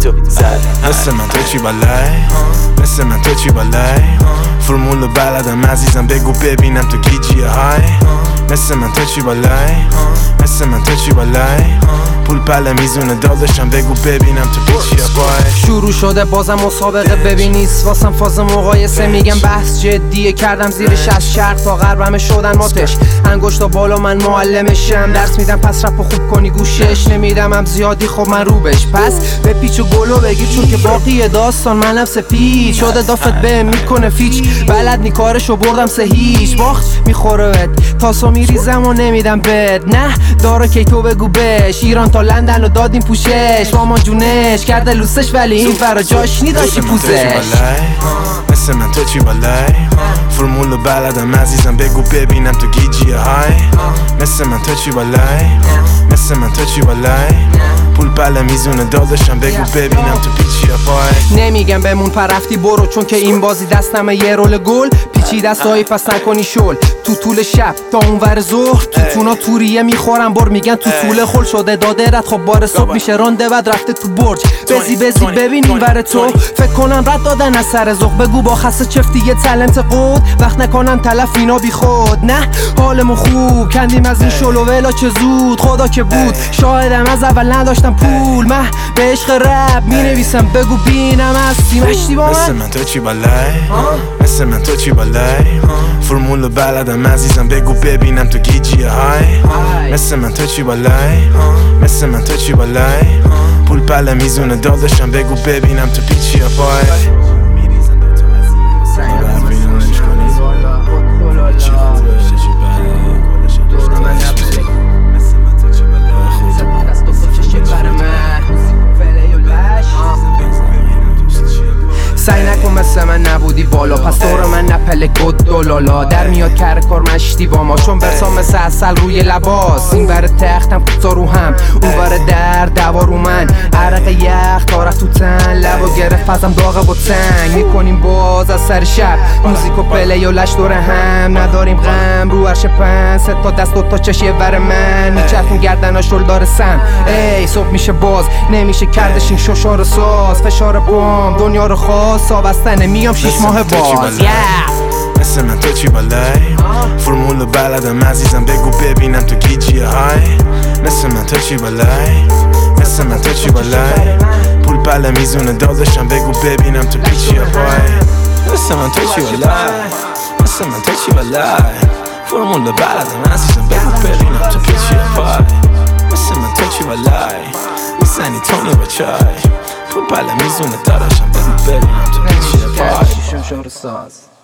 تو زد. مثل من تو چی بالای، مثل من تو چی بالای، فرمولو بلدم عزیزم بگو ببینم تو گیجی های. مثل من تو چی بالای، مثل من تو چی بالای، پول پله میزونه داداشم بگو ببینم تو پیچی پای. شروع شده بازم مسابقه ببینیست واسم فاز مقایسه میگم بحث جدیه کردم زیرش از شرق تا غربمه شدن ماتش انگشتا بالا من معلمشم درس میدم پس رپو خوب کنی گوشش نمیدم هم زیادی خب من روبش پس به پیچ و گلو بگیر چون که باقی داستان منم سپید شده دافت به میکنه فیچ بلد نی کارشو بردم سه هیچ باخت میخوره تاسو میریزم و نمیدم بد نه داره کی تو بگو بش ایران تا لندن رو دادیم پوشش مامان جونش کرده لوسش ولی این فرا جاش نیداشی پوزش. مثل من تو چی بالای، فرمولو بلدم عزیزم بگو ببینم تو گیجی های. مثل من تو چی بالای، مثل من تو چی بالای، پول پله میزونه داداشم بگو ببینم تو پیچی پای. نمیگم بمون پرفتی برو چون که این بازی دستمه یه رول گل پیچی دستایی پس نکنی شل تو طول شب تا اونور ظهر تو تونا توریه میخورم بر میگن تو طول خل شده داده رد خب بار صبح میشه رانده بعد رفته تو برج بزی ببین این ور تو فکر کنم رد دادن از سر ذوق بگو با خسته چفتی یه تالنت قود وقت نکنن تلف اینا بی خود نه حالمون خوب کندیم از این شلو ولا چه زود خدا که بود شاهدم از اول نداشتم پول من به عشق رپ مینویسم بگو بینم هستی مشتی با من. مثل من تو چی بالای، مثل من تو چی بالای، فرمولو بلدم عزیزم بگو ببینم تو گیجی های. مثل من تو چی بالای، مثل من تو چی بالای، پول پله میزونه داداشم بگو ببینم تو پیچی پای. سعی نکن مثل من نبودی بالا پس دور من نپله گد دولالا در میاد کار کار مشتی با ما چون برسام مثل اصل روی لباس این ور تختم کتا رو هم اون ور در دوا رو من عرق یخ تا رفت تو تن لبا گرفت فضم داغه با تنگ میکنیم باز از سر شب موزیک و پلی و لش دور هم نداریم غم رو عرش پن سه تا دست دو تا چش یه ور من میچرخون گردن شل داره سم ای صبح میشه باز نمیشه کردش این ششار ساز فشار بام دنیا رو خواست آبستنه میام 6 ماه باز. مثل من تو چی بالای، فرمولو بلدم عزیزم بگو ببینم تو گیجی های. مثل من تو چی بالای، مثل من تو چی بالای، پول پله میزونه داداشم بگو ببینم تو پیچی پای. مثل من تو چی بالای، مثل من تو چی بالای، فرمولو بلدم عزیزم بگو ببینم تو پیچی پای. مثل من تو چی بالای، میزنی تونی با چای، پول پله میزونه داداشم بگو ببینم تو پیچی پای.